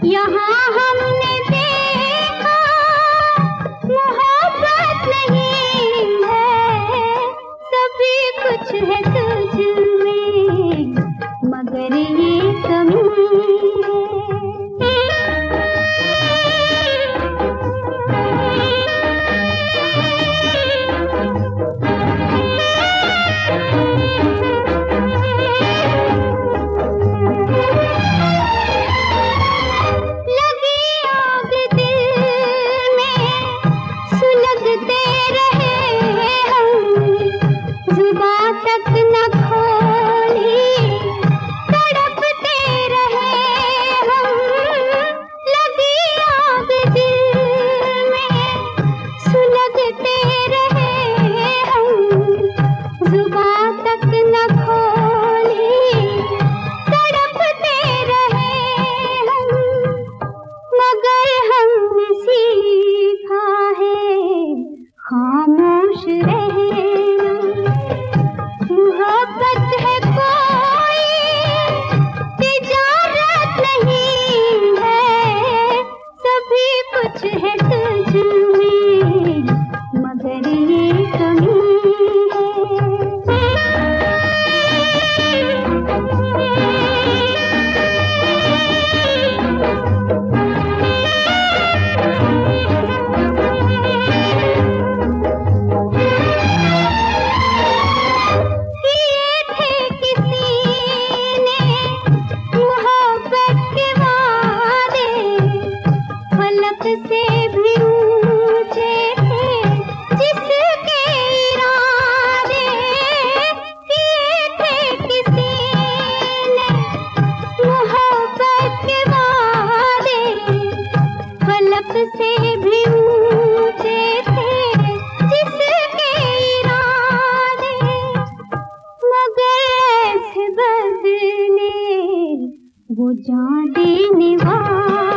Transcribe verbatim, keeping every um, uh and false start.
यहाँ हमने देखा मोहब्बत नहीं है, सभी कुछ है तुझ में, मगर ये कमी खामोश रहना। मोहब्बत है कोई तिजारत नहीं है, सभी कुछ है तुझ में, मगर ये कमी से भी ऊंचे थे जिसके इरादे किए थे किसी ने, मोहब्बत के वादे फलक से भी ऊंचे थे जिसके इरादे, मगर ऐसे बदले वो जान देने वाले